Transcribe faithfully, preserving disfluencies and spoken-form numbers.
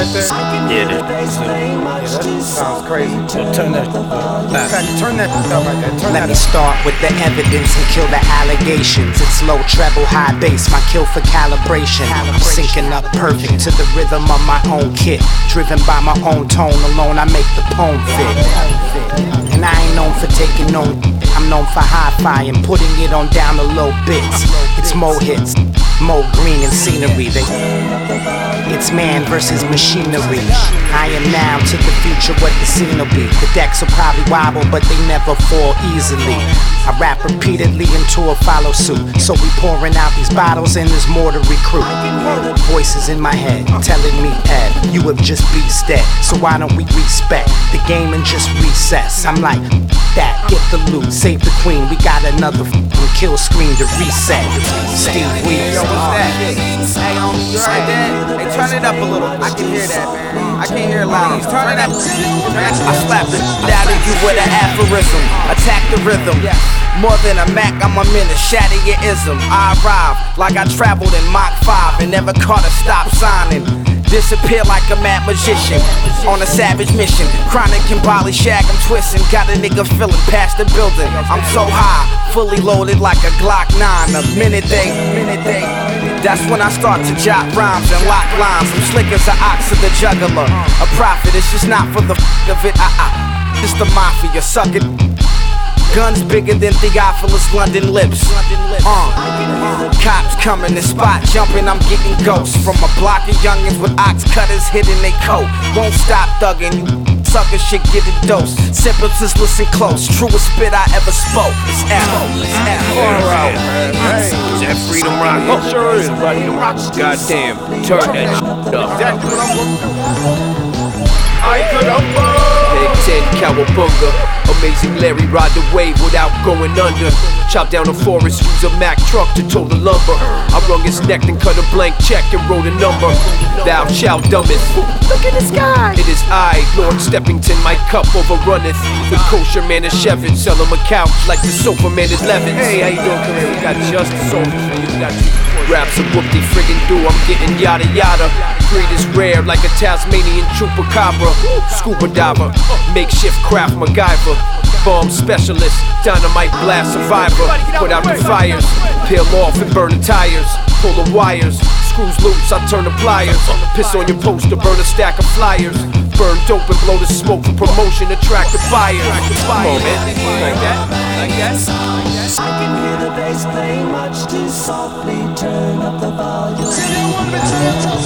right there? Yeah, that's, yeah, that sounds crazy. so turn that up. Turn that up right there. Turn Let that me up. start with the evidence and kill the allegations. It's low treble, high bass, my kill for calibration. Syncing up perfect to the rhythm of my own kit. Driven by my own tone alone, I make the poem fit. And I ain't known for taking no, I'm known for hi-fi and putting it on down to low bits. It's more hits, more green and scenery. They, it's man versus machinery. I am now to the future what the scene will be. The decks will probably wobble, but they never fall easily. I rap repeatedly until a follow suit. So we pouring out these bottles and there's more to recruit. Voices in my head telling me, Ed, you have just beast dead. So why don't we respect the game and just recess? I'm like, that, get the loot, save the queen. We got another f***ing kill screen to reset. Steve Weeks. Yo, what's that? Hey, homie, you heard that? Hey, turn it up a little. I can hear that, man. I can't hear it loud. Turn it up. I slap it out of you with an aphorism. Attack the rhythm. More than a Mac, I'm a minute. Shatter your ism. I arrive like I traveled in Mach five and never caught a stop signing. Disappear like a mad magician on a savage mission. Chronic and Bali shag, I'm twisting. Got a nigga feeling past the building. I'm so high, fully loaded like a Glock nine. A minute they, minute they. That's when I start to jot rhymes and lock lines. I'm slick as an ox of the juggler. A prophet, it's just not for the f of it. I, I, it's the mafia, suck it. Guns bigger than Theophilus London lips. Uh, cops coming, the spot jumping, I'm getting ghosts. From a block of youngins with ox cutters hitting they coat. Won't stop thugging, you suckers should get a dose. Sympathies listen close, truest spit I ever spoke. It's Afro, it's Afro. Is that Freedom Rock? Oh, sure is. Freedom Rock. Goddamn, turn that shit up. That's what I'm I could have Big Ten, Cowabunga. Amazing Larry ride the wave without going under. Chop down a forest, use a Mack truck to tow the lumber. I wrung his neck and cut a blank check and wrote a number. Thou shalt dumbest. Look at the sky. It is I, Lord Steppington, my cup overrunneth. The kosher man is Chevin, sell him a couch like the sofa man is Levin. Hey, how you doing? Come here, we got justice over for you. Got you. Raps a whoop they friggin' do, I'm getting yada yada. Greed is rare like a Tasmanian chupacabra. Scuba diver, makeshift craft MacGyver. Bomb specialist, dynamite blast survivor. Put out the fires, peel off and burn the tires. Pull the wires, screws loose, I turn the pliers. Piss on your poster, burn a stack of flyers. Burn dope and blow the smoke for promotion, attract the buyers. Come on, man. Like that, like that. I can hear the bass play much too softly. Turn up the volume.